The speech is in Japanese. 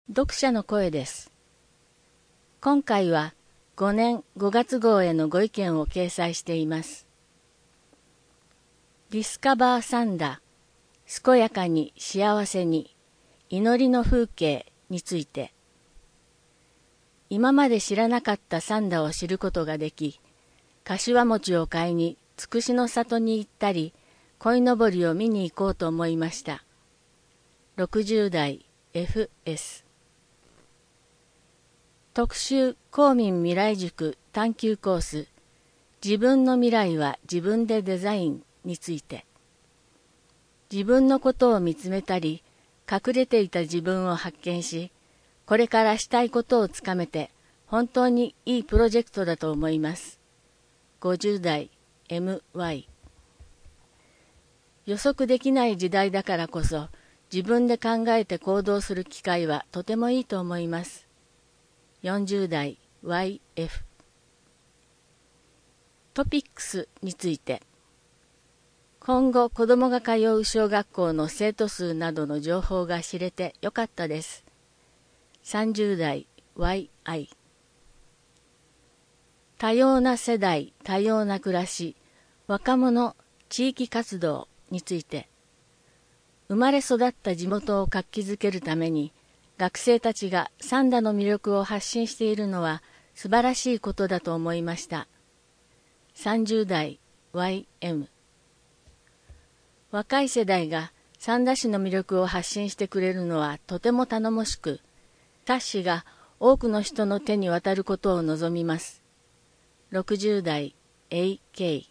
読者の声です。今回は5年5月号へのご意見を掲載しています。ディスカバーサンダー、健やかに幸せに、祈りの風景について。今まで知らなかったサンダを知ることができ、柏餅を買いにつくしの里に行ったり、鯉のぼりを見に行こうと思いました。60代 FS。特集公民未来塾探究コース、自分の未来は自分でデザインについて。自分のことを見つめたり、隠れていた自分を発見し、これからしたいことをつかめて、本当にいいプロジェクトだと思います。50代 MY。予測できない時代だからこそ、自分で考えて行動する機会はとてもいいと思います。40代 YF。トピックスについて。今後子供が通う小学校の生徒数などの情報が知れてよかったです。30代 YI。多様な世代、多様な暮らし、若者、地域活動について。生まれ育った地元を活気づけるために、学生たちがサンダの魅力を発信しているのは素晴らしいことだと思いました。30代 YM。若い世代が三田市の魅力を発信してくれるのはとても頼もしく、冊子が多くの人の手に渡ることを望みます。60代 AK。